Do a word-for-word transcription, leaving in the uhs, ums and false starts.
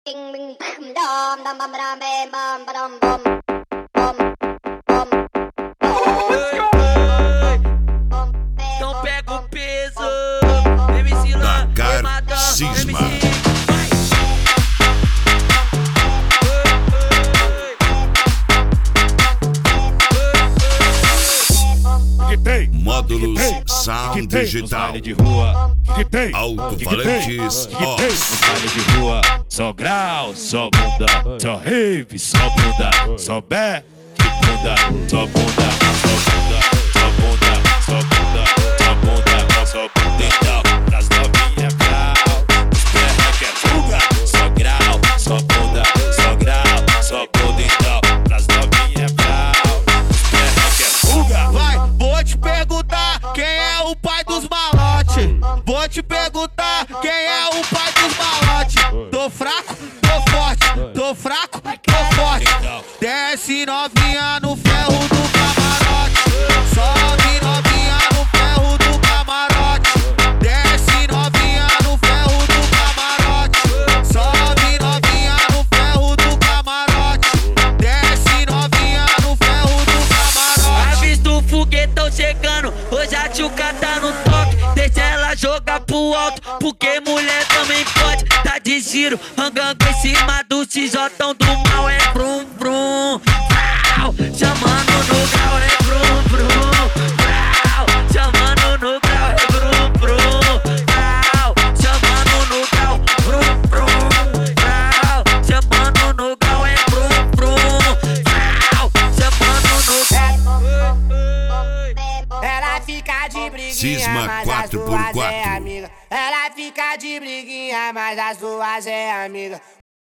Então pega o peso, M C Lan, Dakar Cisma. Módulos Sound Digital, alto-falantes, Ox. Baile de rua, só grau, só bunda, só rave, só bunda, só back, bunda, só bunda, só bunda, só bunda, só bunda, só bunda, só bunda, então, pras novinhas grau, os perra que é fuga, só grau, só bunda, só grau, só bunda, então, pras novinhas grau, os perra que é fuga. Vai, vou te perguntar quem é o pai dos malote. Vou te perguntar quem é o pai dos malote. Tô fraco, tô forte, tô fraco, tô forte. Desce novinha no ferro do camarote. Sobe novinha no ferro do camarote. Desce novinha no ferro do camarote. Sobe novinha no ferro do camarote. Desce novinha no ferro do camarote. Avista o foguetão chegando, hoje a tchuca tá no toque. Deixa ela jogar pro alto, porque mulher também pode. Tá de giro, rangango em cima do tijotão do mal. É brum brum, brau, chamando no grau. É brum brum, brau, chamando no grau. É brum brum, brau, chamando no grau. Brum brum, brau, chamando no grau. É brum brum, brau, chamando no grau. Ela fica de briguinha, Cisma mas quatro as por duas quatro. é amiga. Ela fica de briguinha, mas as duas é amiga.